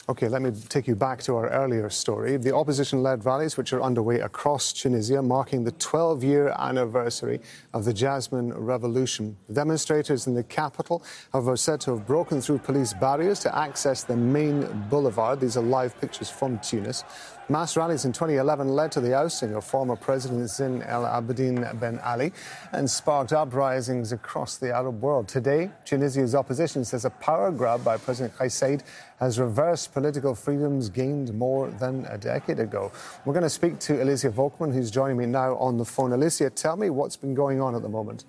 OK, let me take you back to our earlier story. The opposition-led rallies which are underway across Tunisia, marking the 12-year anniversary of the Jasmine Revolution. Demonstrators in the capital are said to have broken through police barriers to access the main boulevard. These are live pictures from Tunis. Mass rallies in 2011 led to the ousting of former President Zine El Abidine Ben Ali and sparked uprisings across the Arab world. Today, Tunisia's opposition says a power grab by President Kais Saied has reversed political freedoms gained more than a decade ago. We're going to speak to Alicia Volkmann, who's joining me now on the phone. Alicia, tell me what's been going on at the moment.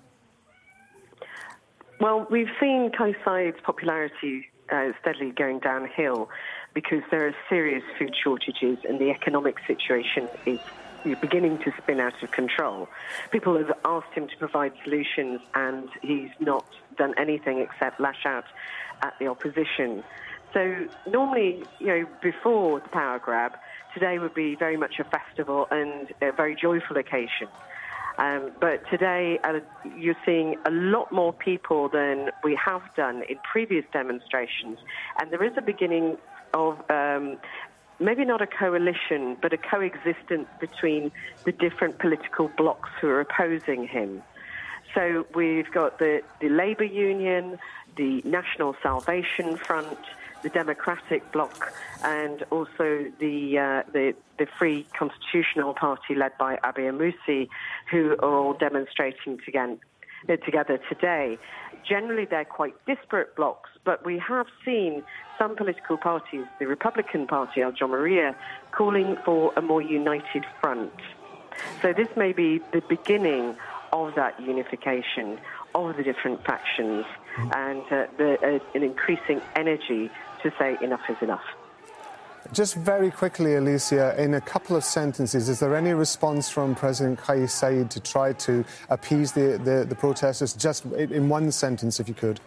Well, we've seen Kais Saied's popularity steadily going downhill because there are serious food shortages and the economic situation is beginning to spin out of control. People have asked him to provide solutions and he's not done anything except lash out at the opposition. So normally, before the power grab, today would be very much a festival and a very joyful occasion. But today, you're seeing a lot more people than we have done in previous demonstrations. And there is a beginning of maybe not a coalition, but a coexistence between the different political blocs who are opposing him. So we've got the Labour Union, the National Salvation Front, the Democratic Bloc, and also the Free Constitutional Party led by Abiy Moussi, who are all demonstrating together today. Generally, they're quite disparate blocs, but we have seen some political parties, the Republican Party, Al Jamahiriya, calling for a more united front. So this may be the beginning of that unification of the different factions and an increasing energy to say enough is enough. Just very quickly, Alicia, in a couple of sentences, is there any response from President Kais Saied to try to appease the protesters? Just in one sentence, if you could.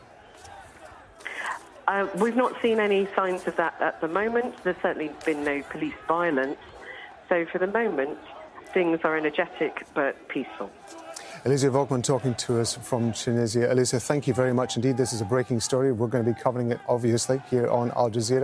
We've not seen any signs of that at the moment. There's certainly been no police violence. So for the moment, things are energetic but peaceful. Alicia Volkmann talking to us from Tunisia. Alicia, thank you very much indeed. This is a breaking story. We're going to be covering it, obviously, here on Al Jazeera.